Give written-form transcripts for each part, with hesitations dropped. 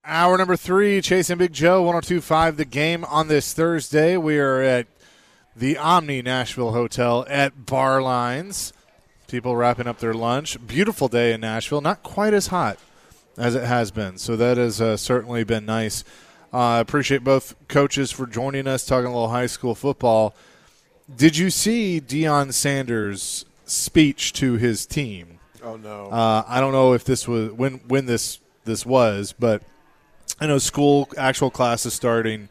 Hour number 3, Chase and Big Joe, 102.5 The Game on this Thursday. We are at the Omni Nashville Hotel at Bar Lines. People wrapping up their lunch. Beautiful day in Nashville. Not quite as hot as it has been, so that has certainly been nice. I appreciate both coaches for joining us, talking a little high school football. Did you see Deion Sanders' speech to his team? Oh, no. I don't know if this was when this was, but I know actual classes starting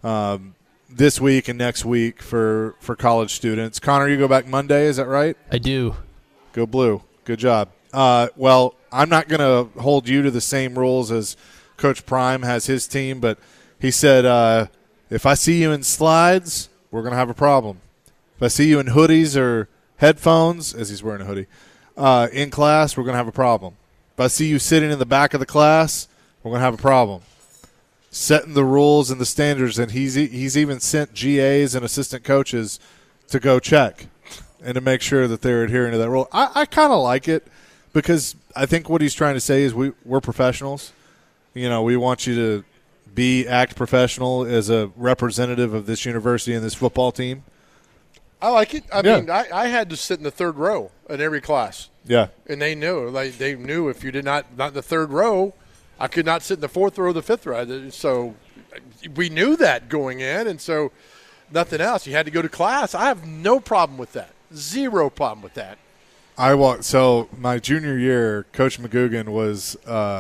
this week and next week for college students. Connor, you go back Monday, is that right? I do. Go Blue. Good job. Well, I'm not going to hold you to the same rules as Coach Prime has his team, but he said, if I see you in slides, we're going to have a problem. If I see you in hoodies or headphones, as he's wearing a hoodie, in class, we're going to have a problem. If I see you sitting in the back of the class, we're going to have a problem. Setting the rules and the standards, and he's even sent GAs and assistant coaches to go check and to make sure that they're adhering to that rule. I kind of like it because I think what he's trying to say is we're professionals. You know, we want you to act professional as a representative of this university and this football team. I like it. I mean, I had to sit in the third row in every class. Yeah. And they knew. They knew if you did not in the third row, I could not sit in the fourth row or the fifth row. So we knew that going in, and so nothing else. You had to go to class. I have no problem with that. Zero problem with that. So my junior year, Coach McGugan was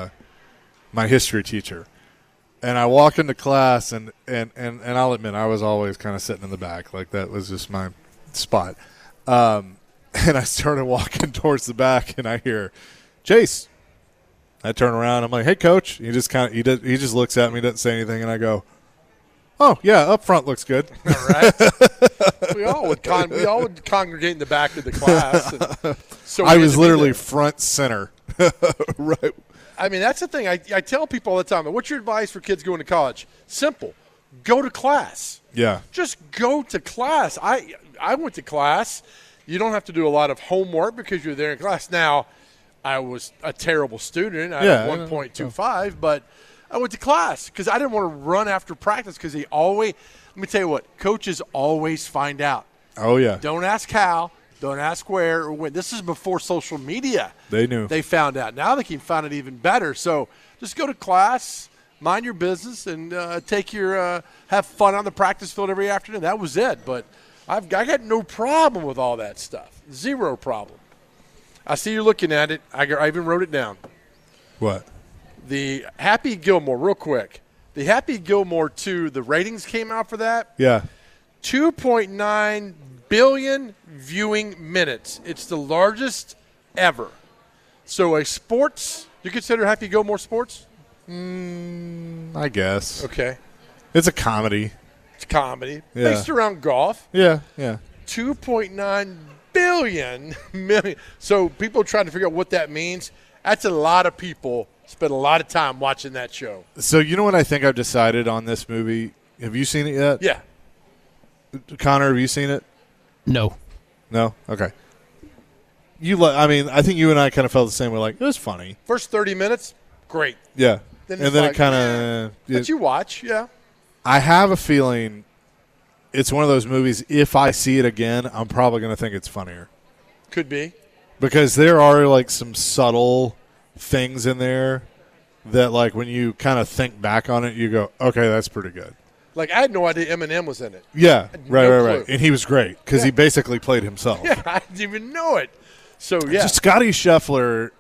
my history teacher. And I walk into class, and I'll admit I was always kind of sitting in the back. Like that was just my spot. And I started walking towards the back, and I hear, Chase. I turn around. I'm like, hey, Coach. He just looks at me, doesn't say anything, and I go, oh, yeah, up front looks good. All right. we all would congregate in the back of the class. And so I was literally front center. Right. I mean, that's the thing. I tell people all the time, what's your advice for kids going to college? Simple. Go to class. Yeah. Just go to class. I went to class. You don't have to do a lot of homework because you're there in class. Now, I was a terrible student. I had 1.25, but I went to class because I didn't want to run after practice because let me tell you what, coaches always find out. Oh, yeah. Don't ask how. Don't ask where or when. This is before social media. They knew. They found out. Now they can find it even better. So just go to class, mind your business, and have fun on the practice field every afternoon. That was it. But I got no problem with all that stuff. Zero problem. I see you're looking at it. I even wrote it down. What? The Happy Gilmore, real quick. The Happy Gilmore 2, the ratings came out for that. Yeah. 2.9 billion viewing minutes. It's the largest ever. So you consider Happy Gilmore sports? I guess. Okay. It's a comedy. It's comedy. Yeah. Based around golf. Yeah. 2.9 million. So people are trying to figure out what that means. That's a lot of people spend a lot of time watching that show. So you know what I think I've decided on this movie? Have you seen it yet? Yeah. Connor, have you seen it? No. No? Okay. I think you and I kind of felt the same way. Like, it was funny. First 30 minutes, great. Yeah. Then and then it kind of But you watch, yeah. I have a feeling it's one of those movies, if I see it again, I'm probably going to think it's funnier. Could be. Because there are, like, some subtle things in there that, like, when you kind of think back on it, you go, okay, that's pretty good. Like, I had no idea Eminem was in it. Yeah, right. clue. And he was great because he basically played himself. Yeah, I didn't even know it. So, yeah. Just Scotty Scheffler,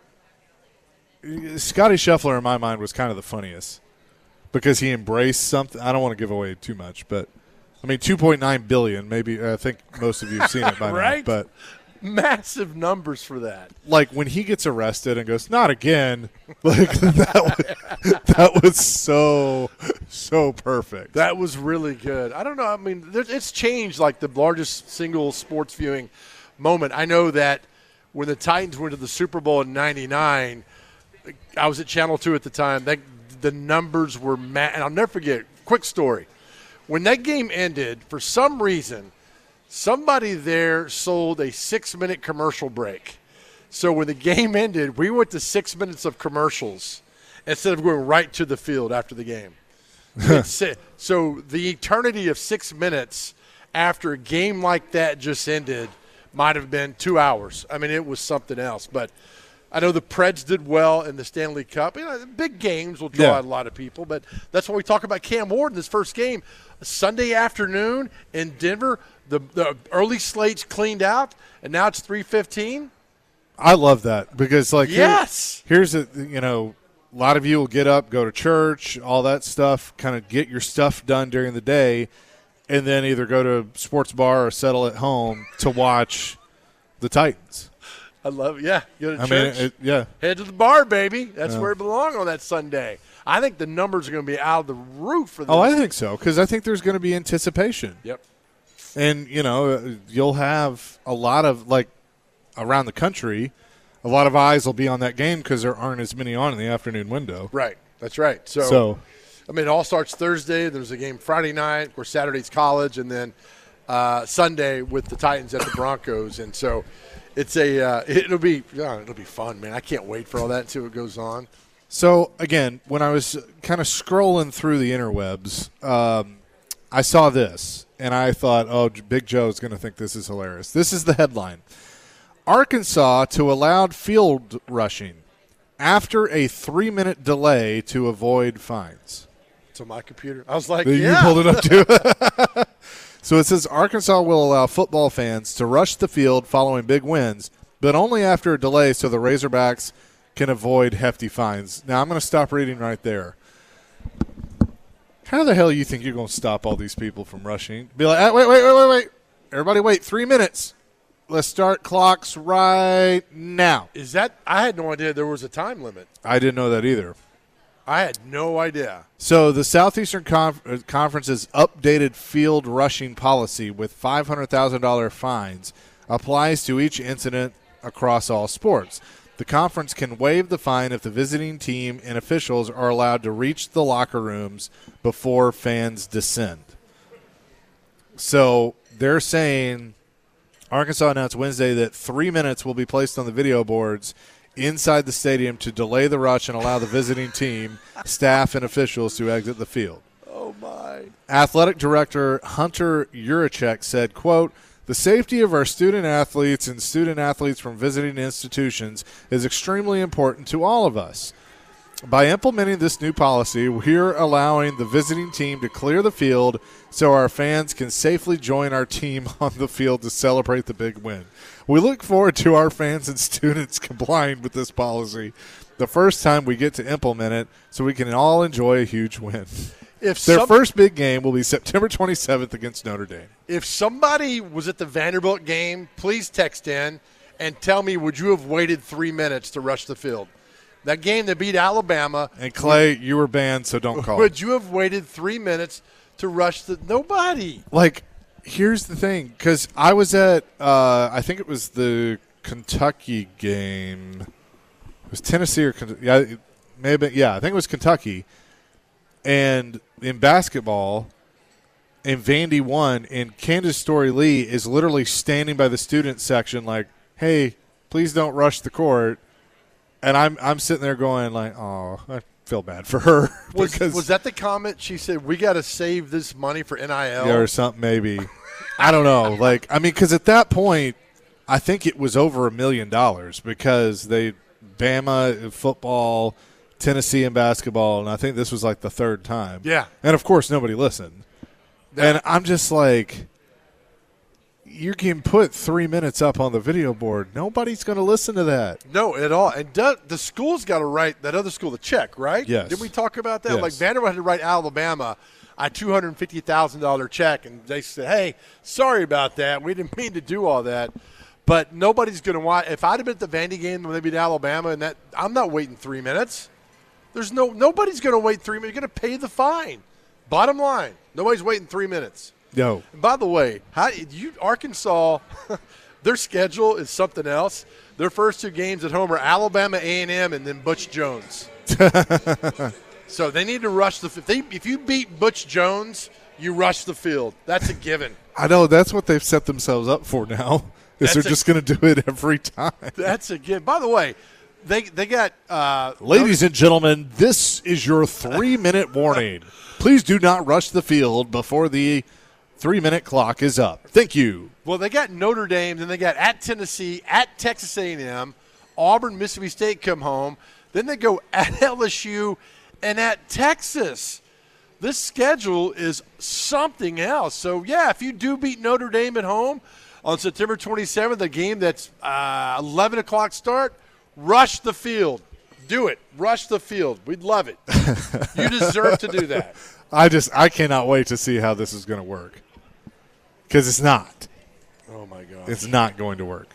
in my mind, was kind of the funniest because he embraced something. I don't want to give away too much, but, 2.9 billion, maybe. I think most of you have seen it by right? now. But massive numbers for that. Like, when he gets arrested and goes, not again, like, that was so perfect. That was really good. I don't know. It's changed, like, the largest single sports viewing moment. I know that when the Titans went to the Super Bowl in '99, I was at Channel 2 at the time. The numbers were and I'll never forget. Quick story. When that game ended, for some reason, somebody there sold a 6-minute commercial break. So when the game ended, we went to 6 minutes of commercials. instead of going right to the field after the game. So the eternity of 6 minutes after a game like that just ended might have been 2 hours. I mean, it was something else. But I know the Preds did well in the Stanley Cup. You know, big games will draw out a lot of people, but that's why we talk about Cam Ward in this first game. Sunday afternoon in Denver, the early slate's cleaned out, and now it's 3:15. I love that because, like, yes, here's a lot of you will get up, go to church, all that stuff, kind of get your stuff done during the day, and then either go to a sports bar or settle at home to watch the Titans. I love it. Yeah, go to church. Yeah. Head to the bar, baby. That's where it belongs on that Sunday. I think the numbers are going to be out of the roof for this. Oh, I think so because I think there's going to be anticipation. Yep. And, you'll have a lot of, like, around the country, a lot of eyes will be on that game because there aren't as many on in the afternoon window. Right. That's right. So I mean, it all starts Thursday. There's a game Friday night. Of course, Saturday's college, and then Sunday with the Titans at the Broncos. And so it's it'll be fun, man. I can't wait for all that and see what goes on. So, again, when I was kind of scrolling through the interwebs, I saw this, and I thought, oh, Big Joe's going to think this is hilarious. This is the headline. Arkansas to allowed field rushing after a 3-minute delay to avoid fines. So my computer, I was like, You pulled it up too. So it says Arkansas will allow football fans to rush the field following big wins, but only after a delay so the Razorbacks can avoid hefty fines. Now, I'm going to stop reading right there. How the hell do you think you're going to stop all these people from rushing? Be like, wait. Everybody wait 3 minutes. Let's start clocks right now. Is that – I had no idea there was a time limit. I didn't know that either. I had no idea. So the Southeastern Conference's updated field rushing policy with $500,000 fines applies to each incident across all sports. The conference can waive the fine if the visiting team and officials are allowed to reach the locker rooms before fans descend. So they're saying Arkansas announced Wednesday that 3 minutes will be placed on the video boards inside the stadium to delay the rush and allow the visiting team, staff, and officials to exit the field. Oh, my. Athletic Director Hunter Yurachek said, quote, "The safety of our student athletes and student athletes from visiting institutions is extremely important to all of us. By implementing this new policy, we're allowing the visiting team to clear the field so our fans can safely join our team on the field to celebrate the big win. We look forward to our fans and students complying with this policy the first time we get to implement it so we can all enjoy a huge win." Their first big game will be September 27th against Notre Dame. If somebody was at the Vanderbilt game, please text in and tell me, would you have waited 3 minutes to rush the field? That game that beat Alabama. And, Clay, you were banned, so don't call. Would you have waited 3 minutes to rush the – nobody. Like, here's the thing, because I was at I think it was the Kentucky game. It was Tennessee or Kentucky. Yeah, it may have been, yeah, I think it was Kentucky. And in basketball, and Vandy won, and Candace Story Lee is literally standing by the student section like, hey, please don't rush the court. And I'm sitting there going like, oh, I feel bad for her. Was that the comment? She said, we got to save this money for NIL? Yeah, or something maybe. I don't know. Like, I mean, because at that point, I think it was over $1 million because they Bama football, Tennessee in basketball, and I think this was like the third time. Yeah. And, of course, nobody listened. And I'm just like, you can put 3 minutes up on the video board. Nobody's going to listen to that. No, at all. And the school's got to write that other school a check, right? Yes. Didn't we talk about that? Yes. Like Vanderbilt had to write Alabama a $250,000 check, and they said, hey, sorry about that. We didn't mean to do all that. But nobody's going to watch. If I'd have been at the Vandy game when they beat Alabama, and that I'm not waiting 3 minutes. Nobody's going to wait 3 minutes. You're going to pay the fine. Bottom line, nobody's waiting 3 minutes. No. And by the way, Arkansas, their schedule is something else. Their first two games at home are Alabama A&M and then Butch Jones. So they need to rush if you beat Butch Jones, you rush the field. That's a given. I know. That's what they've set themselves up for now. They're just going to do it every time. That's a given. By the way, They got Ladies and gentlemen, this is your 3-minute warning. Please do not rush the field before the 3-minute clock is up. Thank you. Well, they got Notre Dame, then they got at Tennessee, at Texas A&M, Auburn, Mississippi State come home. Then they go at LSU and at Texas. This schedule is something else. So, yeah, if you do beat Notre Dame at home on September 27th, a game that's 11 o'clock start, rush the field. Do it. Rush the field. We'd love it. You deserve to do that. I cannot wait to see how this is going to work. Because it's not. Oh, my God. It's not going to work.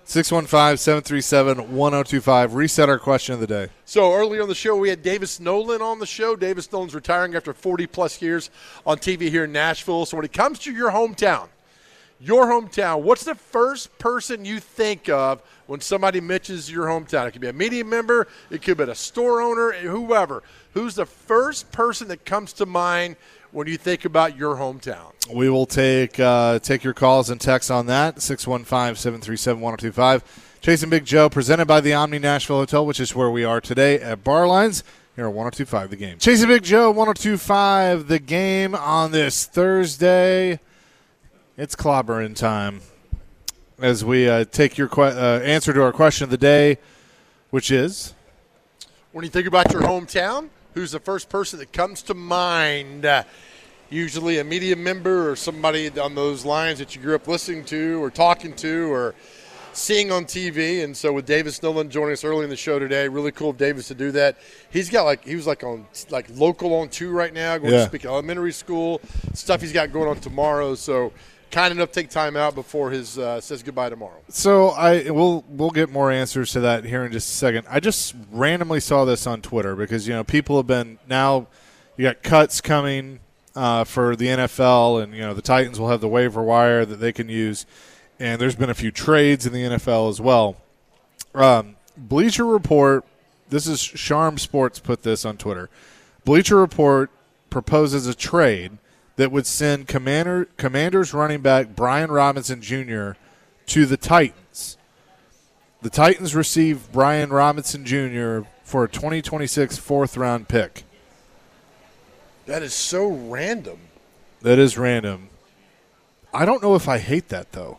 615-737-1025. Reset our question of the day. So earlier on the show, we had Davis Nolan on the show. Davis Nolan's retiring after 40-plus years on TV here in Nashville. So when it comes to your hometown, what's the first person you think of when somebody mentions your hometown? It could be a media member. It could be a store owner, whoever. Who's the first person that comes to mind when you think about your hometown? We will take your calls and texts on that, 615-737-1025. Chasing Big Joe, presented by the Omni Nashville Hotel, which is where we are today at Barlines. Here at 102.5 The Game. Chasing Big Joe, 102.5 The Game on this Thursday. It's clobbering time as we take your answer to our question of the day, which is? When you think about your hometown, who's the first person that comes to mind? Usually a media member or somebody on those lines that you grew up listening to or talking to or seeing on TV. And so with Davis Nolan joining us early in the show today, really cool of Davis to do that. He was on local on 2 right now, going to speak at elementary school, stuff he's got going on tomorrow. So kind enough to take time out before his says goodbye tomorrow. So we'll get more answers to that here in just a second. I just randomly saw this on Twitter because people have been now. You got cuts coming for the NFL, and the Titans will have the waiver wire that they can use, and there's been a few trades in the NFL as well. Bleacher Report. This is Sharm Sports put this on Twitter. Bleacher Report proposes a trade that would send Commanders running back Brian Robinson Jr. to the Titans. The Titans receive Brian Robinson Jr. for a 2026 4th-round pick. That is so random. That is random. I don't know if I hate that, though.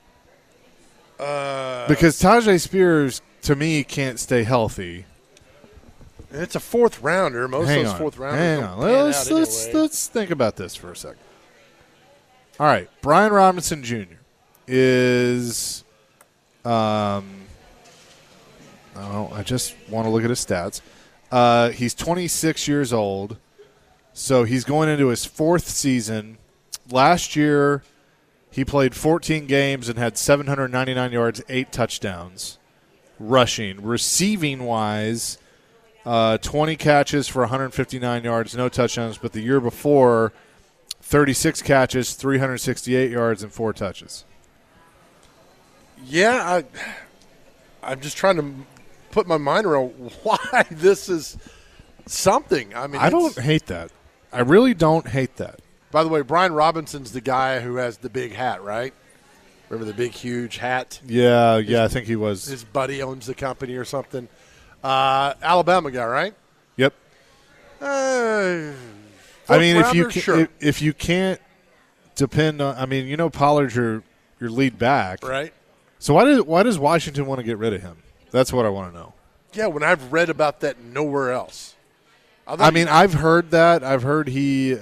Because Tajay Spears, to me, can't stay healthy. And it's a 4th rounder. Most of those 4th rounders Hang on. Let's think about this for a second. All right. Brian Robinson Jr. is I just want to look at his stats. He's 26 years old, so he's going into his 4th season. Last year, he played 14 games and had 799 yards, 8 touchdowns, rushing. Receiving-wise, 20 catches for 159 yards, no touchdowns. But the year before, 36 catches, 368 yards, and 4 touches. Yeah, I'm just trying to put my mind around why this is something. I mean, I don't hate that. I really don't hate that. By the way, Brian Robinson's the guy who has the big hat, right? Remember the big, huge hat? Yeah, I think he was. His buddy owns the company or something. Alabama guy, right? Yep. I mean, if you can't depend on, Pollard's your lead back, right? So why does Washington want to get rid of him? That's what I want to know. Yeah, when I've read about that nowhere else. I've heard that. I've heard he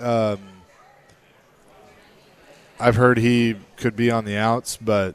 could be on the outs, but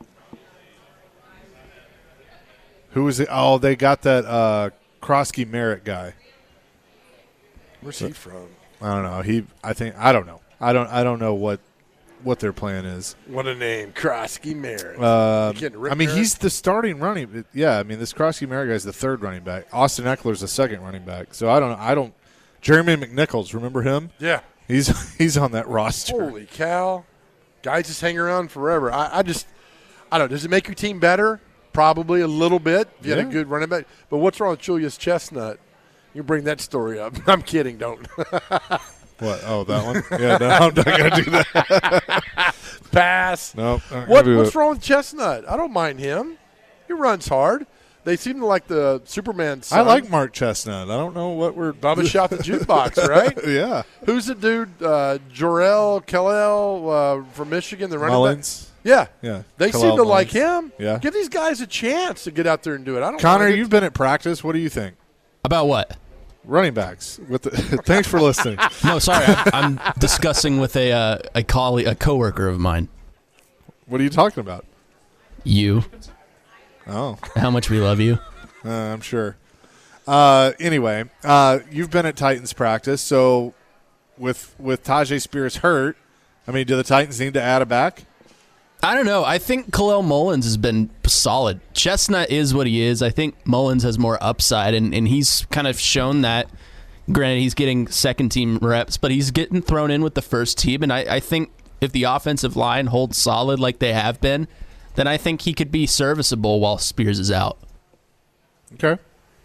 who is it? Oh, they got that Krosky Merritt guy. Where's he from? I don't know. I don't know. I don't know what their plan is. What a name, Krosky Merritt. He's the starting running. Yeah, this Krosky Merritt guy's the 3rd running back. Austin Eckler's the 2nd running back. So I don't. Jeremy McNichols, remember him? Yeah, he's on that roster. Holy cow! Guys just hang around forever. I don't know. Does it make your team better? Probably a little bit. If you had a good running back. But what's wrong with Julius Chestnut? You bring that story up. I'm kidding. Don't. What? Oh, that one? Yeah, no, I'm not going to do that. Pass. No. What's wrong with Chestnut? I don't mind him. He runs hard. They seem like the Superman son. I like Mark Chestnut. I don't know what we're – Bubba shot the jukebox, right? Yeah. Who's the dude? Jorel Kellel from Michigan, the running Mullins. back? Yeah. Yeah. They Khalil seem to Mullins. like him. Yeah. Give these guys a chance to get out there and do it. I don't Connor, wanna you've been at practice. What do you think? About what? Running backs. Thanks for listening. No, sorry. I'm discussing with a colleague, a coworker of mine. What are you talking about? You. Oh, How much we love you. I'm sure. Anyway, you've been at Titans practice, so with Tajay Spears hurt, I mean, do the Titans need to add a back? I don't know. I think Khalil Mullins has been solid. Chestnut is what he is. I think Mullins has more upside, and he's kind of shown that. Granted, he's getting second-team reps, but he's getting thrown in with the first team, and I think if the offensive line holds solid like they have been, then I think he could be serviceable while Spears is out. Okay.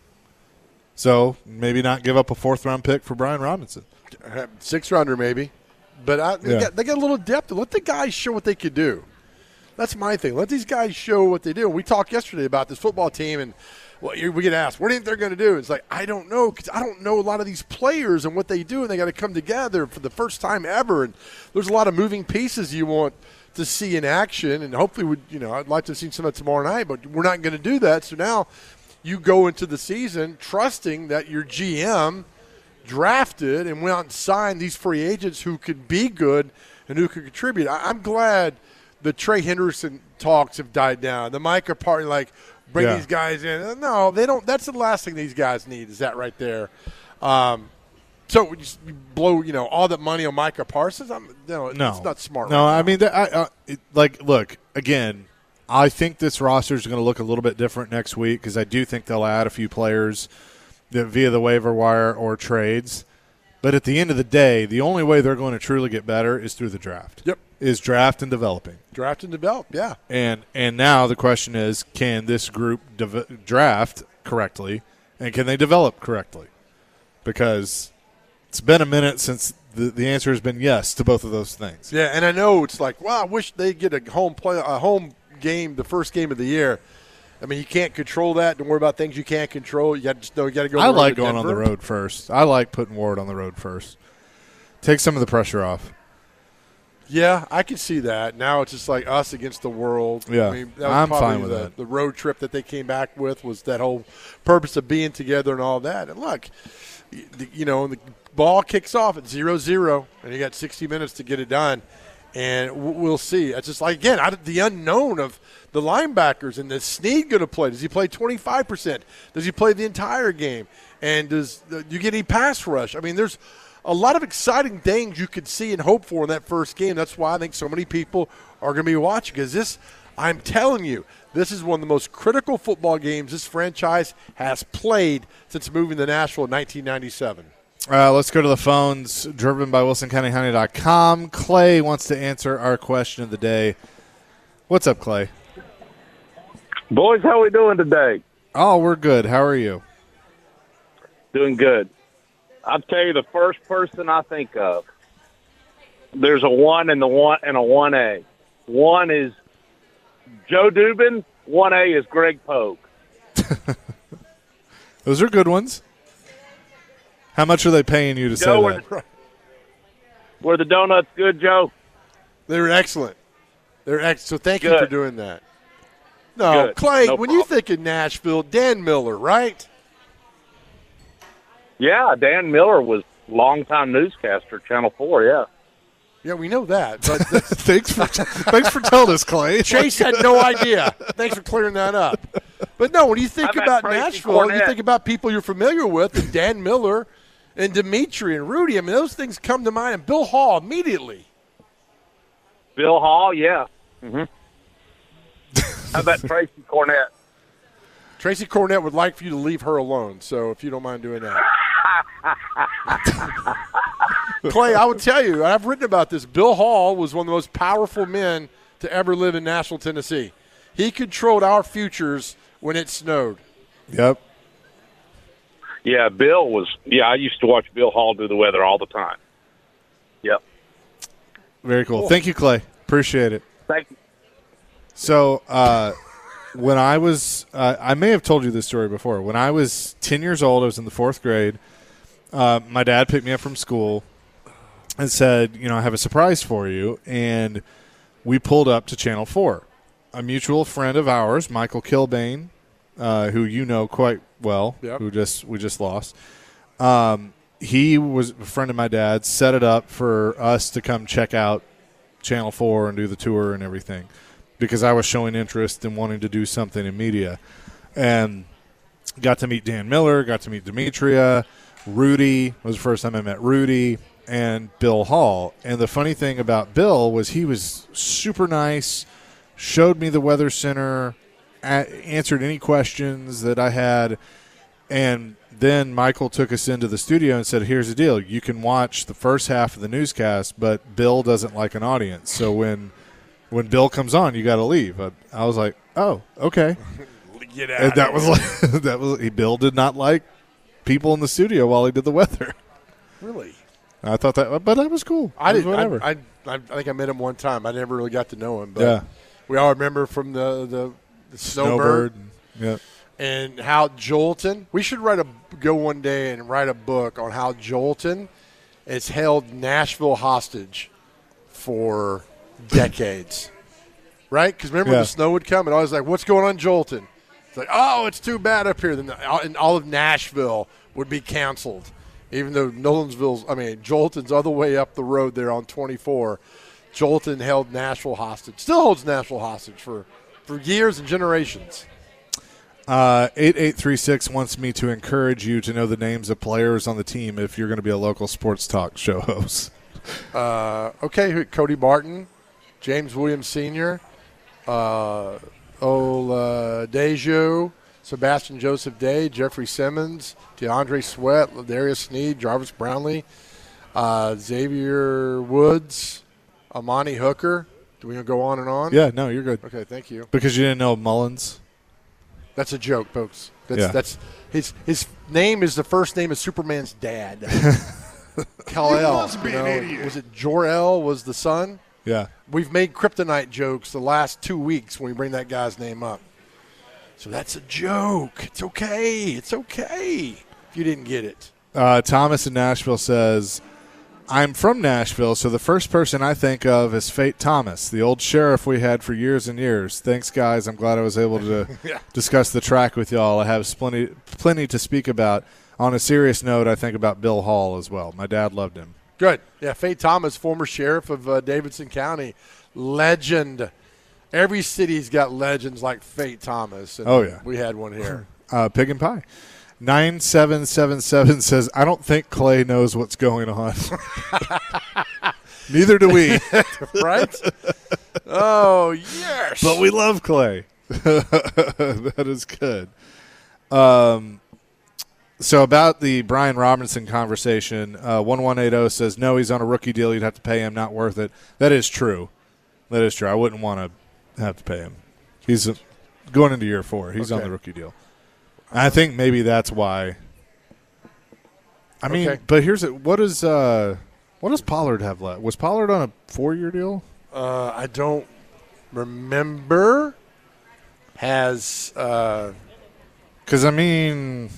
So maybe not give up a fourth-round pick for Brian Robinson. 6-rounder maybe. But they got a little depth. Let the guys show what they could do. That's my thing. Let these guys show what they do. We talked yesterday about this football team, and we get asked, what do you think they're going to do? It's like, I don't know, because I don't know a lot of these players and what they do, and they got to come together for the first time ever. And there's a lot of moving pieces you want to see in action, and hopefully, I'd like to have seen some of that tomorrow night, but we're not going to do that. So now you go into the season trusting that your GM drafted and went out and signed these free agents who could be good and who could contribute. I'm glad the Trey Henderson talks have died down. The Micah party, bring these guys in. No, they don't. That's the last thing these guys need is that right there. So you blow, all that money on Micah Parsons. No, it's not smart. No, right I mean, look again. I think this roster is going to look a little bit different next week because I do think they'll add a few players via the waiver wire or trades. But at the end of the day, the only way they're going to truly get better is through the draft. Yep. Is draft and developing. Draft and develop, yeah. And now the question is, can this group draft correctly, and can they develop correctly? Because it's been a minute since the answer has been yes to both of those things. Yeah, and I know it's like, I wish they'd get a home game, the first game of the year. I mean, you can't control that. Don't worry about things you can't control. You got to just know you got to go. I like going on the road first. I like putting Ward on the road first. Take some of the pressure off. Yeah, I can see that. Now it's just like us against the world. Yeah, I mean, that was I'm probably fine with that. The road trip that they came back with was that whole purpose of being together and all that. And look, the ball kicks off at 0-0, and you got 60 minutes to get it done. And we'll see. It's just like, again, the unknown of the linebackers. And is Snead going to play? Does he play 25%? Does he play the entire game? And do you get any pass rush? I mean, there's a lot of exciting things you could see and hope for in that first game. That's why I think so many people are going to be watching. Because I'm telling you, this is one of the most critical football games this franchise has played since moving to Nashville in 1997. Let's go to the phones, driven by WilsonCountyHoney.com. Clay wants to answer our question of the day. What's up, Clay? Boys, how we doing today? Oh, we're good. How are you? Doing good. I'll tell you the first person I think of. There's a 1 and a 1A. 1 is Joe Dubin. 1A is Greg Pogue. Those are good ones. How much are they paying you to say that? Were the donuts good, Joe? They were excellent. So thank you Good. for doing that. No, Good. Clay, No when you problem. think of Nashville, Dan Miller, right? Yeah, Dan Miller was longtime newscaster, Channel 4, yeah. Yeah, we know that. But thanks for telling us, Clay. Chase had no idea. Thanks for clearing that up. But no, when you think How about about Tracy Nashville, you Cornett? think about people you're familiar with, and Dan Miller and Dimitri and Rudy. I mean, those things come to mind. And Bill Hall immediately. Bill Hall, yeah. Mm-hmm. How about Tracy Cornett? Tracy Cornett would like for you to leave her alone, so if you don't mind doing that. Clay, I would tell you, I've written about this. Bill Hall was one of the most powerful men to ever live in Nashville, Tennessee. He controlled our futures when it snowed. Yep. Yeah, Bill was – I used to watch Bill Hall do the weather all the time. Yep. Very cool. Thank you, Clay. Appreciate it. Thank you. So when I was, I may have told you this story before. When I was 10 years old, I was in the 4th grade. My dad picked me up from school and said, I have a surprise for you. And we pulled up to Channel 4. A mutual friend of ours, Michael Kilbane, who you know quite well, Yep. we just lost. He was a friend of my dad's, set it up for us to come check out Channel 4 and do the tour and everything because I was showing interest in wanting to do something in media. And got to meet Dan Miller, got to meet Demetria. Rudy was the first time I met Rudy, and Bill Hall. And the funny thing about Bill was he was super nice, showed me the Weather Center, answered any questions that I had, and then Michael took us into the studio and said, here's the deal. You can watch the first half of the newscast, but Bill doesn't like an audience. So when Bill comes on, you got to leave. I was like, oh, okay. Get out. And that was Bill did not like people in the studio while he did the weather. Really? I thought that, but that was cool. I It was did. whatever. I think I met him one time. I never really got to know him, but Yeah. we all remember from the Snowbird. Snowbird Yeah. and how Jolton. We should go one day and write a book on how Jolton has held Nashville hostage for decades. Right? Because remember Yeah. the snow would come and I was like, "What's going on, Jolton?" It's like, "Oh, it's too bad up here." Then and all of Nashville would be canceled. Even though Jolton's all the way up the road there on 24. Jolton held Nashville hostage. Still holds Nashville hostage for years and generations. 8836 wants me to encourage you to know the names of players on the team if you're going to be a local sports talk show host. Okay, Cody Barton, James Williams Sr., Dejo, Sebastian Joseph Day, Jeffrey Simmons, DeAndre Sweat, Darius Sneed, Jarvis Brownlee, Xavier Woods, Amani Hooker. Do we go on and on? Yeah, no, you're good. Okay, thank you. Because you didn't know Mullins? That's a joke, folks. Yeah. That's his name is the first name of Superman's dad. Kal-El. must be an idiot. Was it Jor-El was the son? Yeah. We've made kryptonite jokes the last 2 weeks when we bring that guy's name up. So that's a joke. It's okay. It's okay if you didn't get it. Thomas in Nashville says, I'm from Nashville, so the first person I think of is Fate Thomas, the old sheriff we had for years and years. Thanks, guys. I'm glad I was able to Yeah. discuss the track with y'all. I have plenty to speak about. On a serious note, I think about Bill Hall as well. My dad loved him. Good. Yeah, Fate Thomas, former sheriff of Davidson County. Legend. Every city's got legends like Fate Thomas. And Oh, yeah. We had one here. Pig and Pie. 9777 says, I don't think Clay knows what's going on. Neither do we. Right? Oh, yes. But we love Clay. That is good. So about the Brian Robinson conversation, 1180 says, no, he's on a rookie deal. You'd have to pay him. Not worth it. That is true. That is true. I wouldn't want to have to pay him. He's going into year 4. He's on Okay. the rookie deal. I think maybe that's why. I mean, Okay. but here's it. What does Pollard have left? Was Pollard on a 4-year deal? I don't remember. Has Because, I mean,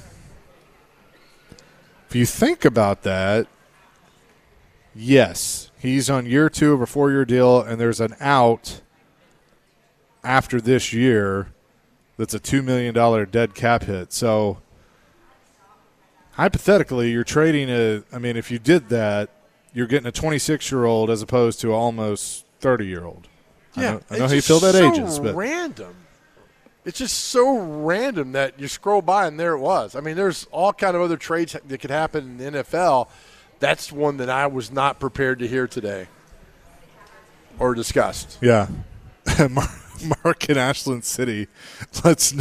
if you think about that, yes, he's on year 2 of a 4-year deal, and there's an out after this year that's a $2 million dead cap hit. So, hypothetically, you're trading if you did that, you're getting a 26-year-old as opposed to almost 30-year-old. I know how you feel that ages, but random. It's just so random that you scroll by and there it was. I mean, there's all kind of other trades that could happen in the NFL. That's one that I was not prepared to hear today or discussed. yeah. Mark in Ashland City, let's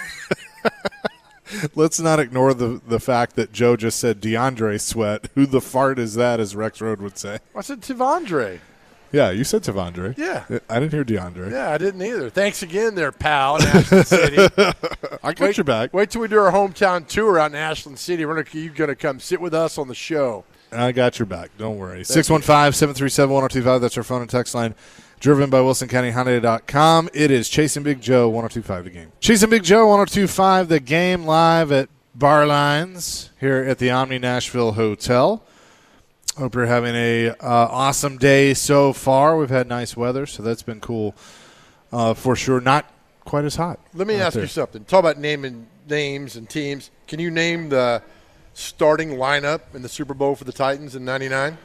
not ignore the fact that Joe just said DeAndre Sweat. Who the fart is that, as Rex Road would say? I said Tivandre. Yeah, you said Tavondre. Yeah. I didn't hear DeAndre. Yeah, I didn't either. Thanks again there, pal, in Ashland City. I got your back. Wait till we do our hometown tour out in Ashland City. You're going to come sit with us on the show. I got your back. Don't worry. 615-737-1025. That's our phone and text line. Driven by WilsonCountyHyundai.com. It is Chasing Big Joe, 102.5 The Game. Chasing Big Joe, 102.5 The Game, live at Bar Lines here at the Omni Nashville Hotel. Hope you're having a awesome day so far. We've had nice weather, so that's been cool for sure. Not quite as hot. Let me ask you something. Talk about naming names and teams. Can you name the starting lineup in the Super Bowl for the Titans in '99?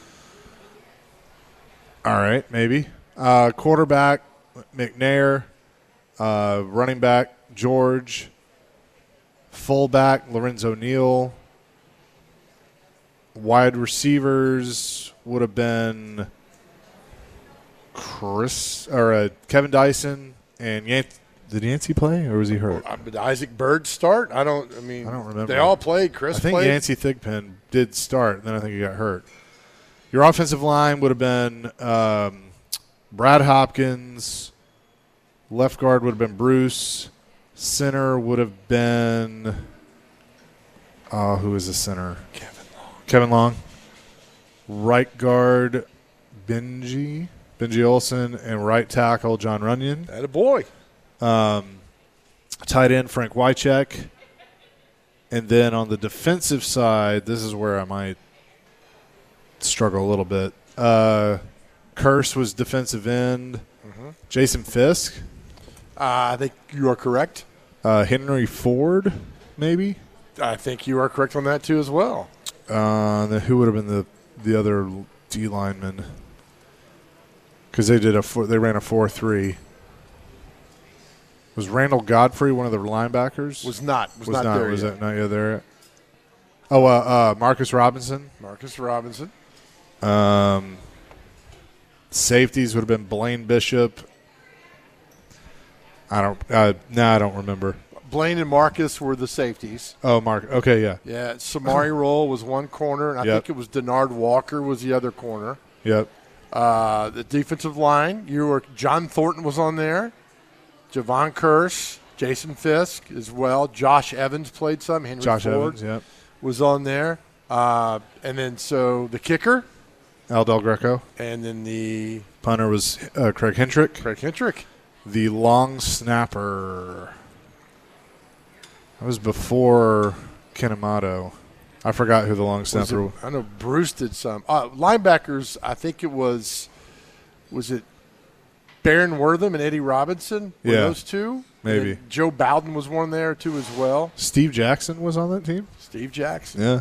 All right, maybe. Quarterback, McNair. Running back, George. Fullback, Lorenzo Neal. Wide receivers would have been Kevin Dyson and Yancey. Did Yancey play or was he hurt? Did Isaac Byrd start? I don't remember. They all played. Chris played. I think Yancey Thigpen did start, and then I think he got hurt. Your offensive line would have been Brad Hopkins. Left guard would have been Bruce. Center would have been who is the center? Kevin Long. Right guard, Benji Olsen, and right tackle, John Runyon. Attaboy. Tight end, Frank Wycheck. And then on the defensive side, this is where I might struggle a little bit. Curse was defensive end. Mm-hmm. Jason Fisk. I think you are correct. Henry Ford, maybe. I think you are correct on that too as well. Then who would have been the other D lineman? Because they ran a 4-3. Was Randall Godfrey one of the linebackers? Was not there. Was that not yet there? Oh, Marcus Robinson. Safeties would have been Blaine Bishop. I don't remember. Blaine and Marcus were the safeties. Oh, Mark. Okay, yeah. Yeah, Samari Roll was one corner, and I think it was Denard Walker was the other corner. Yep. The defensive line, John Thornton was on there. Javon Curse, Jason Fisk as well. Josh Evans played some. Josh Ford Evans, yep. was on there. And then so the kicker. Al Del Greco. And then the punter was Craig Hentrick. The long snapper. That was before Ken Amato. I forgot who the long snapper was. I know Bruce did some. Linebackers, I think it was it Baron Wortham and Eddie Robinson? Were those two? Maybe. Joe Bowden was one there, too, as well. Steve Jackson was on that team? Steve Jackson. Yeah.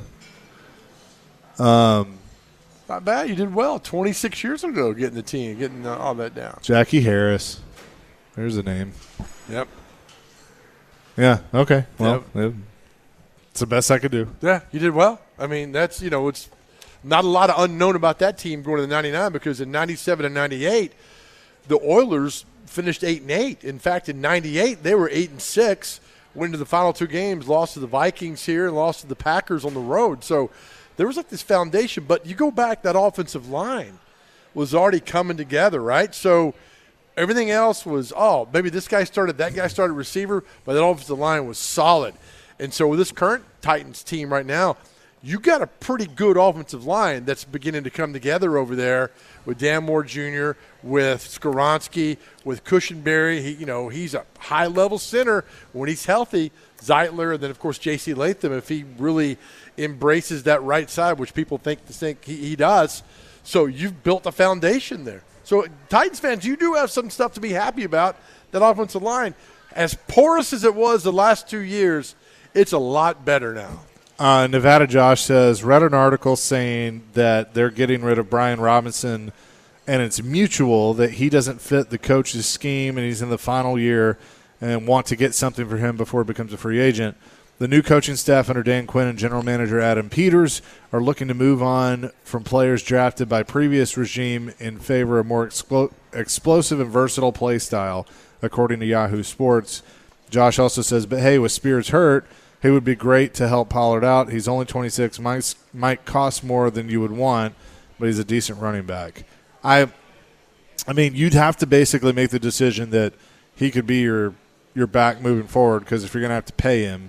Not bad. You did well 26 years ago getting all that down. Jackie Harris. There's a name. Yep. Yeah, okay. Well, it's the best I could do. Yeah, you did well. I mean, that's, it's not a lot of unknown about that team going to the 99 because in 97 and 98, the Oilers finished 8-8. In fact, in 98, they were 8-6, went to the final two games, lost to the Vikings here and lost to the Packers on the road. So there was like this foundation. But you go back, that offensive line was already coming together, right? So everything else was, maybe this guy started, that guy started receiver, but that offensive line was solid. And so with this current Titans team right now, you got a pretty good offensive line that's beginning to come together over there with Dan Moore Jr., with Skoronski, with Cushenberry. He's a high-level center when he's healthy. Zeitler, and then, of course, J.C. Latham, if he really embraces that right side, which people think he does. So you've built a foundation there. So, Titans fans, you do have some stuff to be happy about. That offensive line, as porous as it was the last 2 years, it's a lot better now. Nevada Josh says, read an article saying that they're getting rid of Brian Robinson, and it's mutual that he doesn't fit the coach's scheme, and he's in the final year and want to get something for him before he becomes a free agent. The new coaching staff under Dan Quinn and general manager Adam Peters are looking to move on from players drafted by previous regime in favor of more explosive and versatile play style, according to Yahoo Sports. Josh also says, but hey, with Spears hurt, he would be great to help Pollard out. He's only 26, might cost more than you would want, but he's a decent running back. I mean, you'd have to basically make the decision that he could be your back moving forward, because if you're going to have to pay him,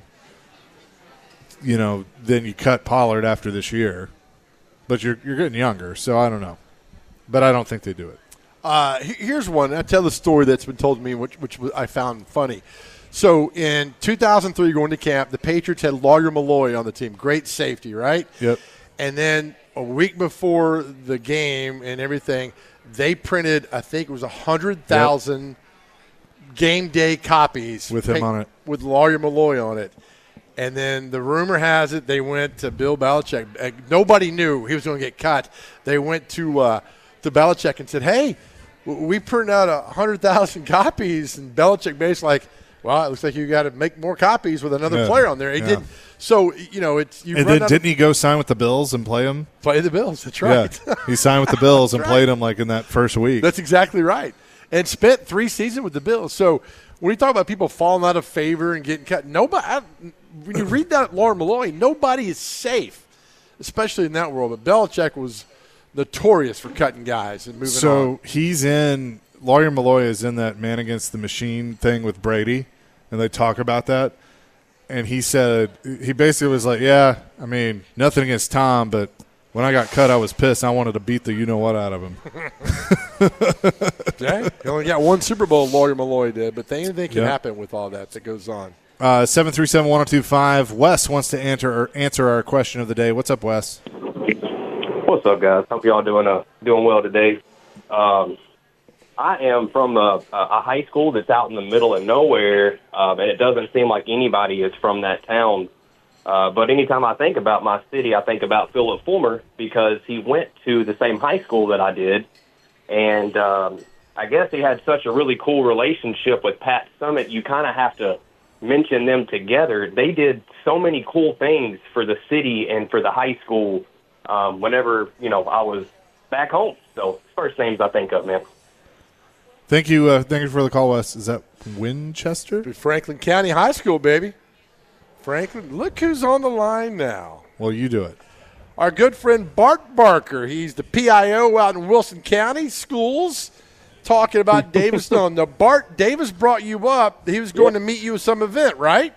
then you cut Pollard after this year. But you're getting younger, so I don't know. But I don't think they do it. Here's one. I tell the story that's been told to me, which I found funny. So in 2003, going to camp, the Patriots had Lawyer Malloy on the team. Great safety, right? Yep. And then a week before the game and everything, they printed, I think it was 100,000 game day copies. With him on it. With Lawyer Malloy on it. And then the rumor has it they went to Bill Belichick. Nobody knew he was going to get cut. They went to Belichick and said, hey, we printed out 100,000 copies. And Belichick basically like, well, it looks like you got to make more copies with another player on there. He did. So, it's you. And then didn't he go sign with the Bills and play them? Play the Bills. That's right. Yeah. He signed with the Bills and played them like in that first week. That's exactly right. And spent 3 seasons with the Bills. So when you talk about people falling out of favor and getting cut, when you read that Lawyer Malloy, nobody is safe, especially in that world. But Belichick was notorious for cutting guys and moving on. So he's in – Lawyer Malloy is in that man against the machine thing with Brady, and they talk about that. And he said – he basically was like, yeah, I mean, nothing against Tom, but when I got cut, I was pissed. I wanted to beat the you-know-what out of him. Yeah, he only got 1 Super Bowl, Lawyer Malloy did, but anything can happen with all that goes on. 737-1025. Wes wants to answer our question of the day. What's up, Wes? What's up, guys? Hope y'all doing well today. I am from a high school that's out in the middle of nowhere, and it doesn't seem like anybody is from that town. But anytime I think about my city, I think about Philip Fulmer because he went to the same high school that I did. And I guess he had such a really cool relationship with Pat Summitt, you kind of have to mention them together. They did so many cool things for the city and for the high school whenever, I was back home. So first names I think of, man. Thank you. Thank you for the call, Wes. Is that Winchester? Franklin County High School, baby. Franklin, look who's on the line now. Well, you do it. Our good friend Bart Barker. He's the PIO out in Wilson County Schools, talking about Davis Stone. Now, Bart, Davis brought you up. He was going to meet you at some event, right?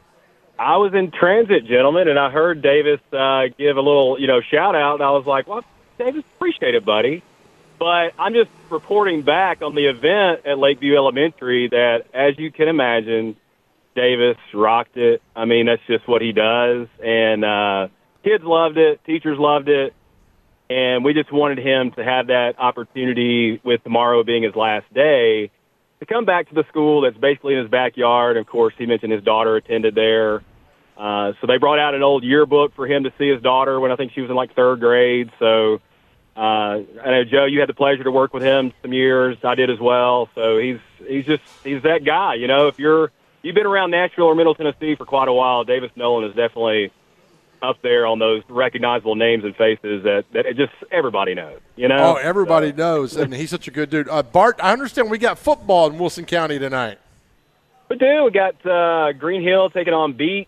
I was in transit, gentlemen, and I heard Davis give a little, shout-out, and I was like, well, Davis, appreciate it, buddy. But I'm just reporting back on the event at Lakeview Elementary that, as you can imagine, Davis rocked it. I mean, that's just what he does. And kids loved it. Teachers loved it. And we just wanted him to have that opportunity, with tomorrow being his last day, to come back to the school that's basically in his backyard. Of course, he mentioned his daughter attended there. So they brought out an old yearbook for him to see his daughter when I think she was in like 3rd grade. So I know, Joe, you had the pleasure to work with him some years. I did as well. So he's that guy. If you've been around Nashville or Middle Tennessee for quite a while, Davis Nolan is definitely up there on those recognizable names and faces that just everybody knows. Oh, everybody knows, and he's such a good dude. Bart, I understand we got football in Wilson County tonight. We do. We got Green Hill taking on Beach.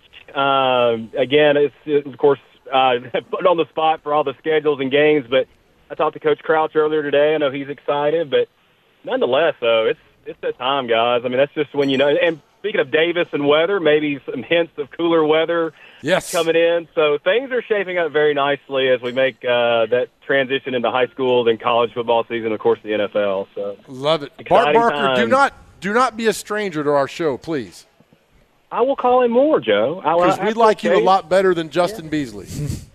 Again, it's of course put on the spot for all the schedules and games, but I talked to Coach Crouch earlier today. I know he's excited, but nonetheless, though, it's that time, guys. I mean, that's just when and speaking of Davis and weather, maybe some hints of cooler weather coming in. So things are shaping up very nicely as we make that transition into high school and college football season, of course, the NFL. So love it. Bart Barker, do not be a stranger to our show, please. I will call him more, Joe. Because we like you a lot better than Justin Beasley.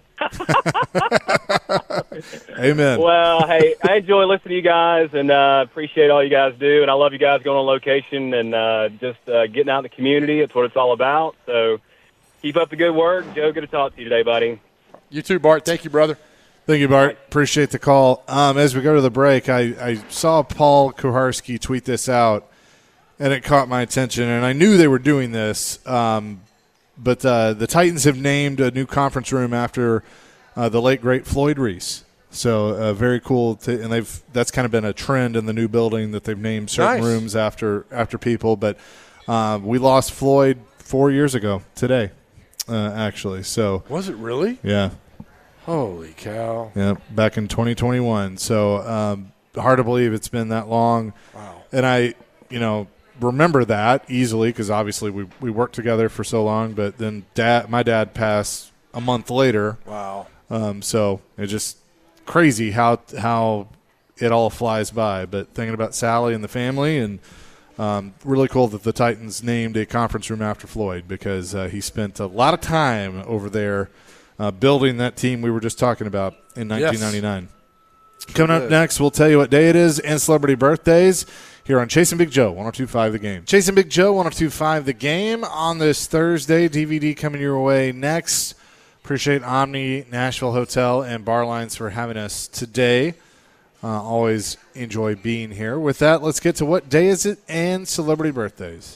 Amen. Well, hey, I enjoy listening to you guys and appreciate all you guys do. And I love you guys going on location and just getting out in the community. It's what it's all about. So keep up the good work. Joe, good to talk to you today, buddy. You too, Bart. Thank you, brother. Thank you, Bart. Appreciate the call. As we go to the break, I saw Paul Kuharski tweet this out, and it caught my attention. And I knew they were doing this, but the Titans have named a new conference room after the late, great Floyd Reese. So very cool. And that's kind of been a trend in the new building that they've named certain rooms after people. But we lost Floyd 4 years ago today, actually. So was it really? Yeah. Holy cow. Yeah, back in 2021. So hard to believe it's been that long. Wow. And I, remember that easily because obviously we worked together for so long. But then my dad passed a month later. Wow. So it's just crazy how it all flies by. But thinking about Sally and the family, and really cool that the Titans named a conference room after Floyd, because he spent a lot of time over there building that team we were just talking about in 1999. Yes. Coming up next, we'll tell you what day it is and celebrity birthdays here on Chasing Big Joe, 102.5 The Game. Chasing Big Joe, 102.5 The Game on this Thursday. DVD coming your way next. Appreciate Omni Nashville Hotel and Bar Lines for having us today. Always enjoy being here. With that, let's get to what day is it and celebrity birthdays.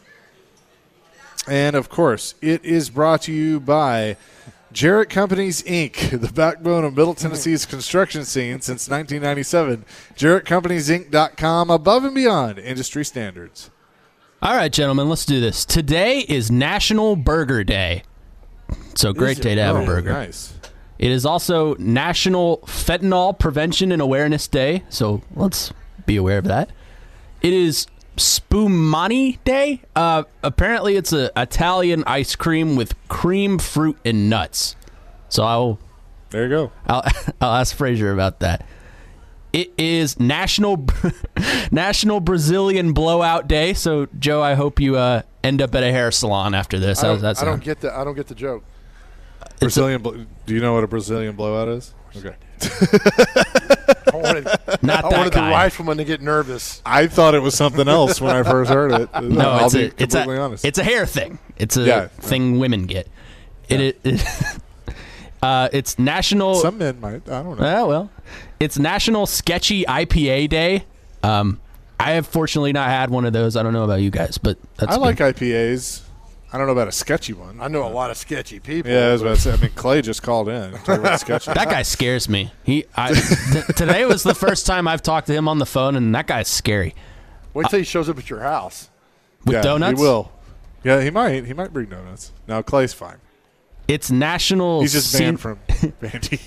And, of course, it is brought to you by Jarrett Companies, Inc., the backbone of Middle Tennessee's construction scene since 1997. JarrettCompaniesInc.com, above and beyond industry standards. All right, gentlemen, let's do this. Today is National Burger Day. So great day to have a burger. Nice. It is also National Fentanyl Prevention and Awareness Day, so let's be aware of that. It is Spumani Day. Apparently, it's an Italian ice cream with cream, fruit, and nuts. So there you go. I'll ask Frazier about that. It is National Brazilian Blowout Day. So Joe, I hope you end up at a hair salon after this. I don't get the joke. Brazilian. Do you know what a Brazilian blowout is? Okay. I wanted the rifleman to get nervous. I thought it was something else when I first heard it. No, I'll be completely honest. It's a hair thing. It's a thing women get. Yeah. It's National. Some men might. I don't know. Well, it's National Sketchy IPA Day. I have fortunately not had one of those. I don't know about you guys, but I like IPAs. I don't know about a sketchy one. I know a lot of sketchy people. Yeah, I was about to say. I mean, Clay just called in. That guy scares me. Today was the first time I've talked to him on the phone, and that guy's scary. Wait till he shows up at your house with donuts. He will. Yeah, he might. He might bring donuts. No, Clay's fine. It's National. He's just banned from Vandy.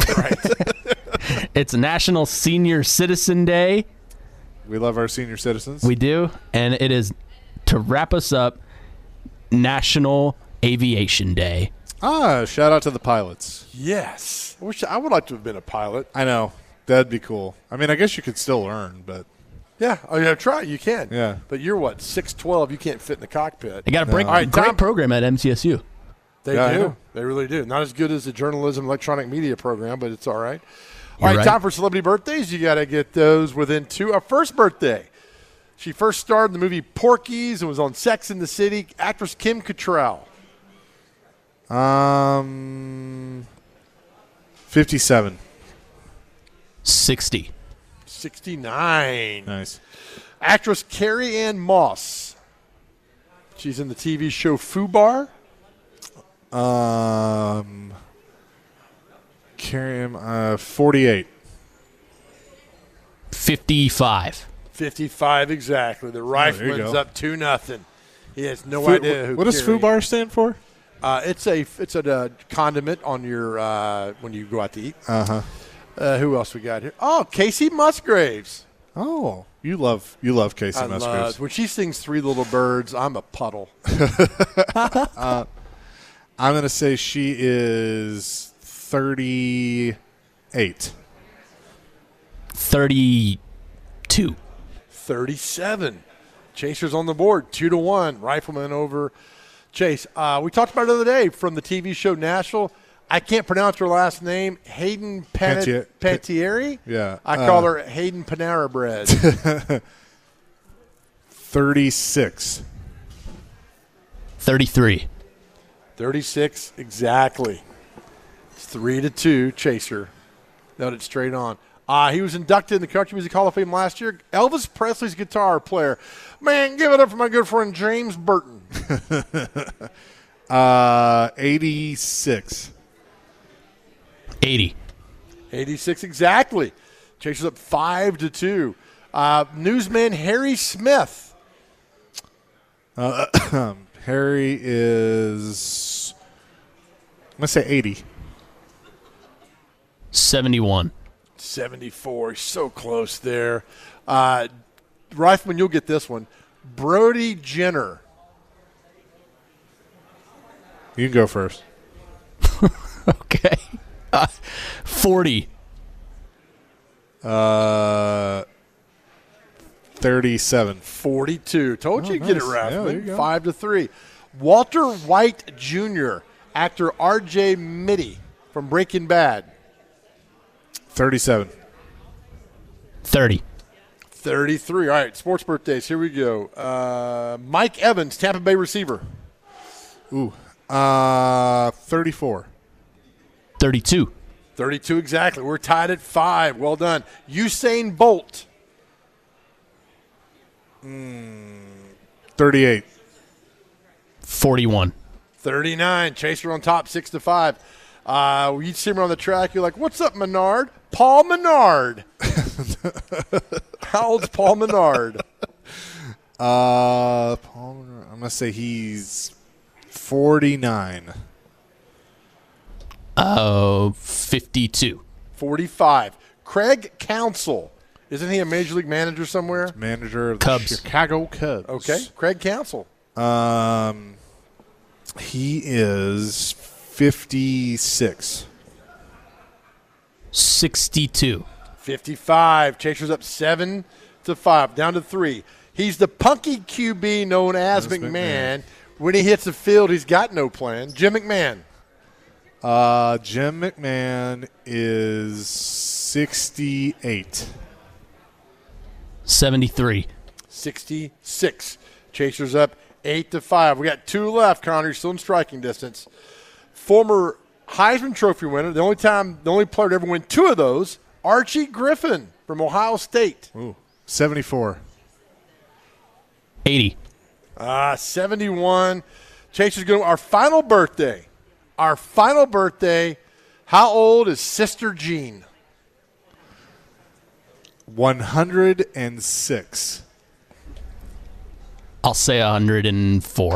Right. It's National Senior Citizen Day. We love our senior citizens. We do, and it is, to wrap us up, National Aviation Day. Shout out to the pilots. Yes. I would like to have been a pilot. I know. That'd be cool. I mean, I guess you could still learn, but. Yeah. Oh, yeah, try. You can. Yeah. But you're what, 6'12"? You can't fit in the cockpit. They got a great program at MCSU. They do. They really do. Not as good as the journalism electronic media program, but it's all right. All right, time for celebrity birthdays. You got to get those within two. Our first birthday. She first starred in the movie Porky's and was on Sex and the City. Actress Kim Cattrall. 57. 60. 69. Nice. Actress Carrie Ann Moss. She's in the TV show Fubar. Carrie Ann, 48. 55. 55 exactly. The rifleman's up 2-0. He has no idea who. What does Fubar stand for? It's a condiment on your when you go out to eat. Who else we got here? Oh, Casey Musgraves. Oh, you love Casey Musgraves. When she sings Three Little Birds, I'm a puddle. I'm going to say she is 38. 32. 37. Chaser's on the board, 2-1. Rifleman over Chase. We talked about it the other day from the TV show Nashville. I can't pronounce her last name. Hayden Panettiere? Yeah. I call her Hayden Panera Bread. 36. 33. 36, exactly. It's 3-2, Chaser. Nailed it straight on. He was inducted in the Country Music Hall of Fame last year. Elvis Presley's guitar player. Man, give it up for my good friend James Burton. 86. 80. 86, exactly. Chaser's up 5-2. Newsman Harry Smith. Harry is, I'm going to say 80. 71. 74. He's so close there. Rifleman, you'll get this one. Brody Jenner. You can go first. Okay. 40. 37. 42. Told you to get it nice. right. Yeah, there you go. 5-3. Walter White Jr., actor R.J. Mitty from Breaking Bad. 37. 30. 33. All right, sports birthdays. Here we go. Mike Evans, Tampa Bay receiver. Ooh. 34. 32. 32 exactly. We're tied at 5. Well done. Usain Bolt. 38. 41. 39. Chaser on top, 6-5. You see him on the track, you're like, what's up, Menard? Paul Menard. How old's Paul Menard? I'm going to say he's 49. 52. 45. Craig Counsell. Isn't he a major league manager somewhere? Manager of the Cubs. Chicago Cubs. Okay. Craig Counsell. He is 56. 62. 55. Chasers up 7-5. Down to 3. He's the punky QB known as That's McMahon. When he hits the field, he's got no plan. Jim McMahon. Jim McMahon is 68. 73. 66. Chasers up 8-5. We got 2 left, Connor. You're still in striking distance. Former Heisman Trophy winner, the only player to ever win 2 of those, Archie Griffin from Ohio State. Ooh. 74. 80. 71. Chasers going. Our final birthday. How old is Sister Jean? 106. I'll say 104.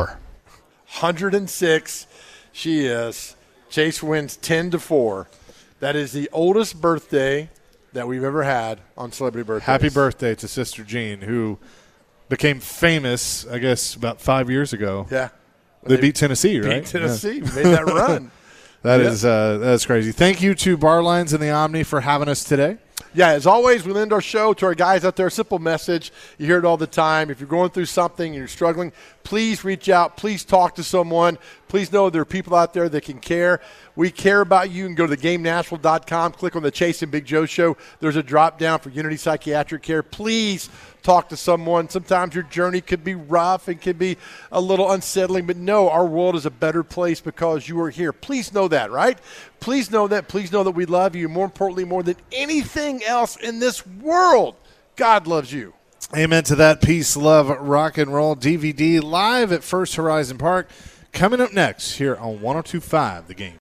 106. She is. Chase wins 10-4. That is the oldest birthday that we've ever had on Celebrity Birthdays. Happy birthday to Sister Jean, who became famous, I guess, about 5 years ago. Yeah. They beat Tennessee, right? Beat Tennessee. Made that run. That's crazy. Thank you to Barlines and the Omni for having us today. Yeah, as always, we end our show to our guys out there. Simple message. You hear it all the time. If you're going through something and you're struggling, please reach out. Please talk to someone. Please know there are people out there that can care. We care about you. You can go to theGameNashville.com, click on the Chase and Big Joe Show. There's a drop down for Unity Psychiatric Care. Please talk to someone. Sometimes your journey could be rough and could be a little unsettling, but no, our world is a better place because you are here. Please know that, right? Please know that. Please know that we love you. More importantly, more than anything else in this world, God loves you. Amen to that. Peace, love, rock and roll. DVD live at First Horizon Park. Coming up next here on 102.5 The Game.